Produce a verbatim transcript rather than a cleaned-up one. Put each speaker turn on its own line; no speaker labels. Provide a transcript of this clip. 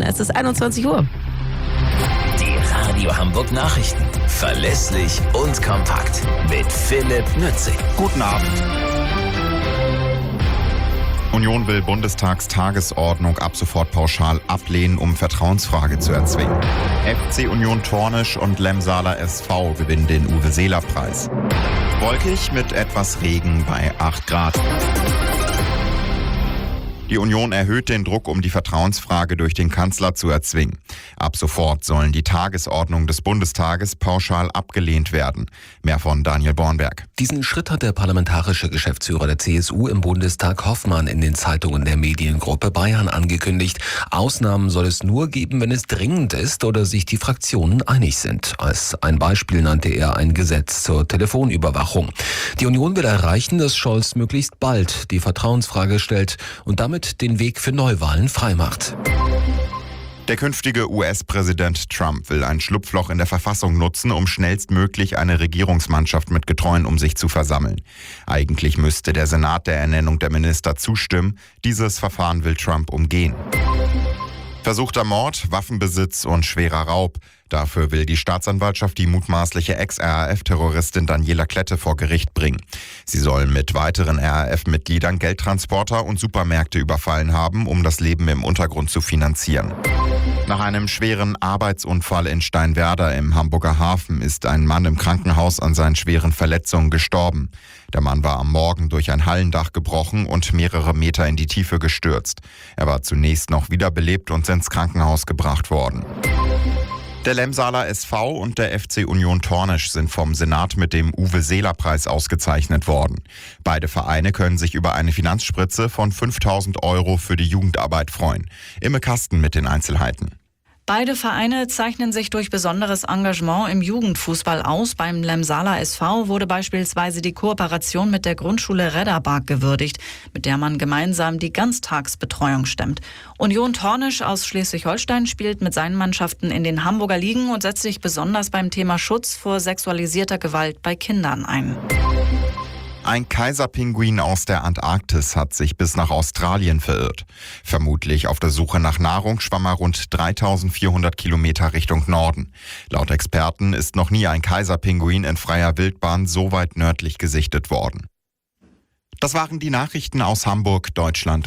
Es ist einundzwanzig Uhr.
Die Radio Hamburg Nachrichten. Verlässlich und kompakt. Mit Philipp Nützig.
Guten Abend. Union will Bundestagstagesordnung ab sofort pauschal ablehnen, um Vertrauensfrage zu erzwingen. F C Union Tornisch und Lemsaler S V gewinnen den Uwe-Seeler-Preis. Wolkig mit etwas Regen bei acht Grad. Die Union erhöht den Druck, um die Vertrauensfrage durch den Kanzler zu erzwingen. Ab sofort sollen die Tagesordnungen des Bundestages pauschal abgelehnt werden. Mehr von Daniel Bornberg.
Diesen Schritt hat der parlamentarische Geschäftsführer der C S U im Bundestag Hoffmann in den Zeitungen der Mediengruppe Bayern angekündigt. Ausnahmen soll es nur geben, wenn es dringend ist oder sich die Fraktionen einig sind. Als ein Beispiel nannte er ein Gesetz zur Telefonüberwachung. Die Union will erreichen, dass Scholz möglichst bald die Vertrauensfrage stellt und damit den Weg für Neuwahlen freimacht.
Der künftige U S-Präsident Trump will ein Schlupfloch in der Verfassung nutzen, um schnellstmöglich eine Regierungsmannschaft mit Getreuen um sich zu versammeln. Eigentlich müsste der Senat der Ernennung der Minister zustimmen. Dieses Verfahren will Trump umgehen. Versuchter Mord, Waffenbesitz und schwerer Raub. Dafür will die Staatsanwaltschaft die mutmaßliche Ex-R A F-Terroristin Daniela Klette vor Gericht bringen. Sie soll mit weiteren R A F-Mitgliedern Geldtransporter und Supermärkte überfallen haben, um das Leben im Untergrund zu finanzieren. Nach einem schweren Arbeitsunfall in Steinwerder im Hamburger Hafen ist ein Mann im Krankenhaus an seinen schweren Verletzungen gestorben. Der Mann war am Morgen durch ein Hallendach gebrochen und mehrere Meter in die Tiefe gestürzt. Er war zunächst noch wiederbelebt und ins Krankenhaus gebracht worden. Der Lemsaler S V und der F C Union Tornisch sind vom Senat mit dem Uwe-Seeler-Preis ausgezeichnet worden. Beide Vereine können sich über eine Finanzspritze von fünftausend Euro für die Jugendarbeit freuen. Imme Kasten mit den Einzelheiten.
Beide Vereine zeichnen sich durch besonderes Engagement im Jugendfußball aus. Beim Lemsaler S V wurde beispielsweise die Kooperation mit der Grundschule Redderbark gewürdigt, mit der man gemeinsam die Ganztagsbetreuung stemmt. Union Tornisch aus Schleswig-Holstein spielt mit seinen Mannschaften in den Hamburger Ligen und setzt sich besonders beim Thema Schutz vor sexualisierter Gewalt bei Kindern ein.
Ein Kaiserpinguin aus der Antarktis hat sich bis nach Australien verirrt. Vermutlich auf der Suche nach Nahrung schwamm er rund dreitausendvierhundert Kilometer Richtung Norden. Laut Experten ist noch nie ein Kaiserpinguin in freier Wildbahn so weit nördlich gesichtet worden. Das waren die Nachrichten aus Hamburg, Deutschland